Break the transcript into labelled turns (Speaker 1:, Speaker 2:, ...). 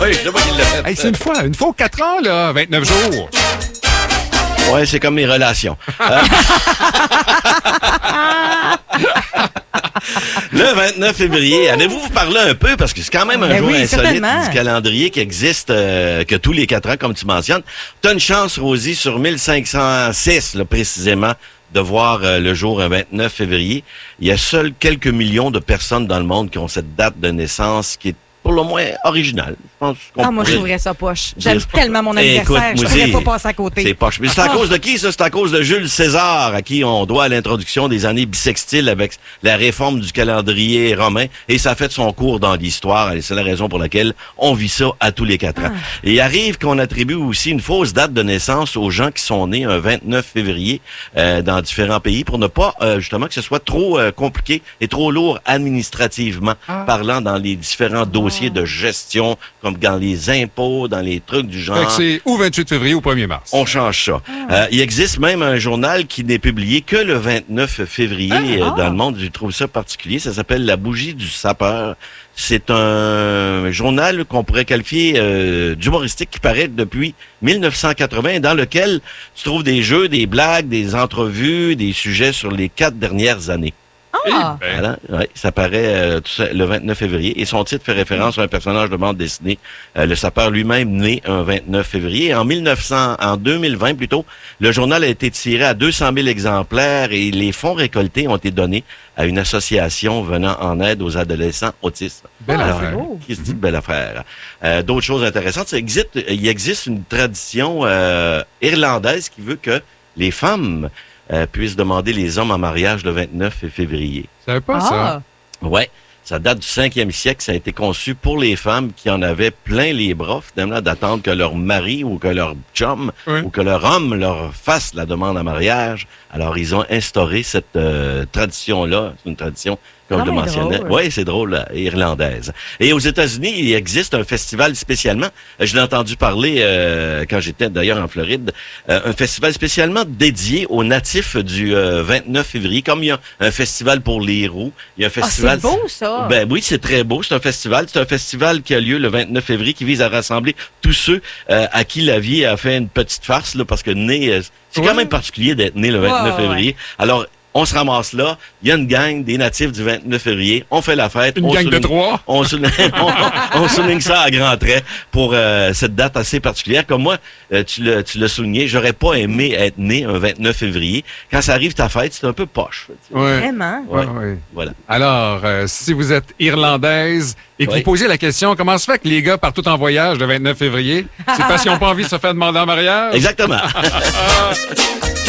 Speaker 1: Oui, je sais pas qui l'a fait.
Speaker 2: Hey, c'est une fois aux 4 ans, là, 29 jours.
Speaker 1: Ouais, c'est comme mes relations. Le 29 février, allez-vous vous parler un peu, parce que c'est quand même un jour insolite
Speaker 3: certainement.
Speaker 1: du calendrier qui existe que tous les 4 ans, comme tu mentionnes. T'as une chance, Rosie, sur 1506, là, précisément, de voir le jour 29 février. Il y a seuls quelques millions de personnes dans le monde qui ont cette date de naissance qui est pour le moins originale. Je pense
Speaker 3: moi, je trouverais ça poche. J'aime tellement mon anniversaire, je ne pourrais pas passer à côté.
Speaker 1: C'est poche. Mais c'est à cause de qui, ça? C'est à cause de Jules César, à qui on doit l'introduction des années bissextiles avec la réforme du calendrier romain. Et ça a fait son cours dans l'histoire. Et c'est la raison pour laquelle on vit ça à tous les 4 ans. Et il arrive qu'on attribue aussi une fausse date de naissance aux gens qui sont nés un 29 février dans différents pays pour ne pas, justement, que ce soit trop compliqué et trop lourd administrativement parlant dans les différents dossiers de gestion, comme dans les impôts, dans les trucs du genre.
Speaker 2: Fait que c'est ou 28 février ou 1er mars.
Speaker 1: On change ça. Il existe même un journal qui n'est publié que le 29 février dans le monde. Je trouve ça particulier. Ça s'appelle La Bougie du sapeur. C'est un journal qu'on pourrait qualifier d'humoristique qui paraît depuis 1980, dans lequel tu trouves des jeux, des blagues, des entrevues, des sujets sur les 4 dernières années. Voilà, ouais, ça paraît le 29 février. Et son titre fait référence à un personnage de bande dessinée, le sapeur lui-même, né un 29 février. En 2020 plutôt, le journal a été tiré à 200 000 exemplaires et les fonds récoltés ont été donnés à une association venant en aide aux adolescents autistes.
Speaker 2: Belle affaire.
Speaker 1: Qui se dit belle affaire. D'autres choses intéressantes, il existe une tradition irlandaise qui veut que les femmes puissent demander les hommes en mariage le 29 février.
Speaker 2: Je savais pas ça.
Speaker 1: Ouais. Ça date du 5e siècle. Ça a été conçu pour les femmes qui en avaient plein les bras, finalement, d'attendre que leur mari ou que leur chum ou que leur homme leur fasse la demande en mariage. Alors, ils ont instauré cette tradition-là. C'est une tradition, comme je le mentionnais. Oui, c'est drôle, irlandaise. Et aux États-Unis, il existe un festival spécialement. Je l'ai entendu parler quand j'étais d'ailleurs en Floride. Un festival spécialement dédié aux natifs du 29 février. Comme il y a un festival pour les roues, il y a un festival...
Speaker 3: c'est beau, ça!
Speaker 1: Ben oui, c'est très beau. C'est un festival. C'est un festival qui a lieu le 29 février qui vise à rassembler tous ceux à qui la vie a fait une petite farce, là, parce que c'est quand même particulier d'être né le 29 février. Alors, on se ramasse là, il y a une gang des natifs du 29 février, on fait la fête.
Speaker 2: Une gang de 3.
Speaker 1: On souligne ça à grands traits pour cette date assez particulière. Comme moi, tu l'as souligné, j'aurais pas aimé être né un 29 février. Quand ça arrive ta fête, c'est un peu poche.
Speaker 3: Vraiment?
Speaker 1: Ouais.
Speaker 2: Ouais.
Speaker 1: Voilà.
Speaker 2: Alors, si vous êtes irlandaise et que vous posez la question, comment se fait que les gars partent tout en voyage le 29 février? C'est parce qu'ils n'ont pas envie de se faire demander en mariage?
Speaker 1: Exactement.